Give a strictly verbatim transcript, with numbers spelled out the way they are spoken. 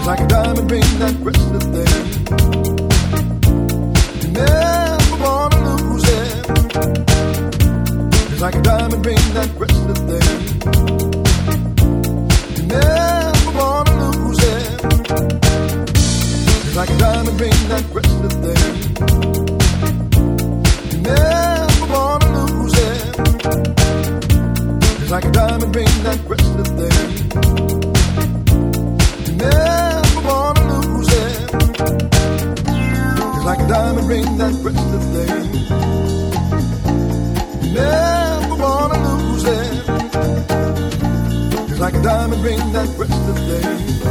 like a diamond ring, that precious thing. You never wanna lose it. It's like a diamond ring, that precious thing. You never wanna lose it. It's like a diamond ring, that precious thing. You never wanna lose it. It's like a diamond ring, that precious thing. You never wanna lose it. It's like a diamond ring, that precious thing. You never wanna lose it. It's like a diamond ring, that precious thing.